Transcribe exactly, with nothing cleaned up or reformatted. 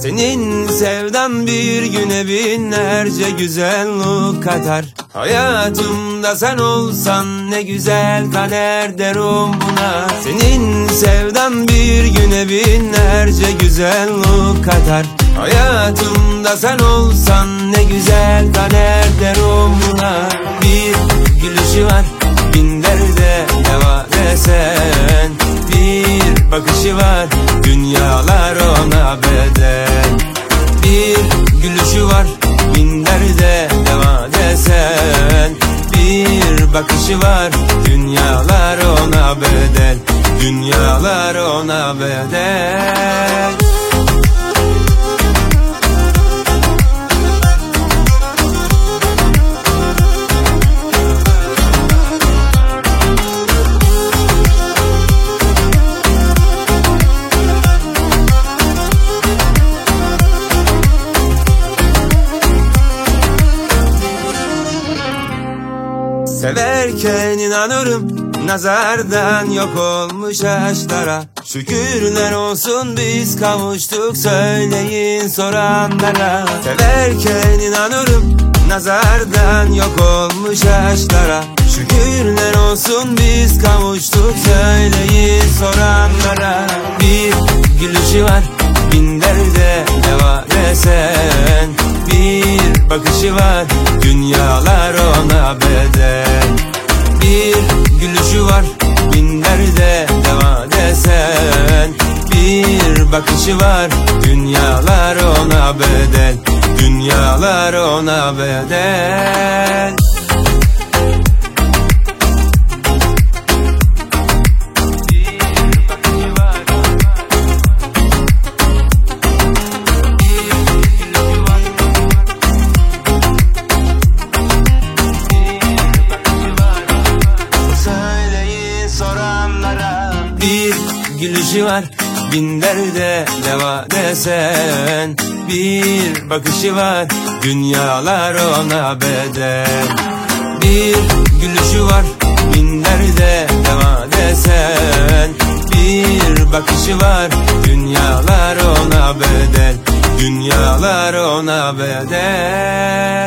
Senin sevdan bir güne binlerce güzellik katar. Hayatımda sen olsan ne güzel kader derim buna. Senin sevdan bir güne binlerce güzellik katar. Hayatımda sen olsan ne güzel kader derim buna. Bir gülüşü var bin derde deva desen, bir bakışı var dünyalar ona bedel. Bir gülüşü var bin derde deva desen, bir bakışı var dünyalar ona bedel. Dünyalar ona bedel. Severken inanırım nazardan yok olmuş aşklara. Şükürler olsun biz kavuştuk söyleyin soranlara. Severken inanırım nazardan yok olmuş aşklara. Şükürler olsun biz kavuştuk söyleyin soranlara. Bir gülüşü var bin derde deva desen, bir bakışı var dünyalar ona bedel. Bir gülüşü var bin derde deva desen, bir bakışı var dünyalar ona bedel. Dünyalar ona bedel. Bir gülüşü var bin derde deva desen, bir bakışı var dünyalar ona bedel. Bir gülüşü var bin derde deva desen, bir bakışı var dünyalar ona bedel. Dünyalar ona bedel.